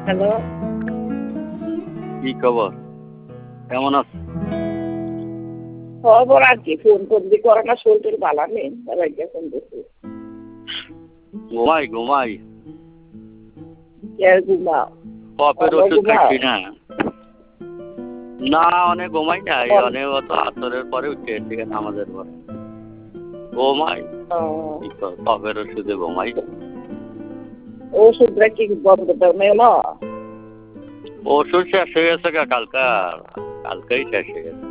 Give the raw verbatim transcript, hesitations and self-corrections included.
Hello, কি খবর? কেমন আছো? খবর আর কি? ফোন করবি করে না, শরীর ভালো নেই, সবাইকে ফোন করছি। ঘুমাই ঘুমাই কে ঘুমাও? কপের অনেক ওষুধ ঘুমাও? খাচ্ছি না। না অনেক ঘুমাই না, এই অন- অনেক অত আসরের পরে উঠে থেকে নামাজের পরে ঘুমাই। ও, কি কর, কপের ওষুধে ঘুমাই। ওষুধটা কি বন্ধ দাও না? ওষুধ শেষ হয়ে গেছে গা, কালকা কালকেই শেষ হয়ে গেছে।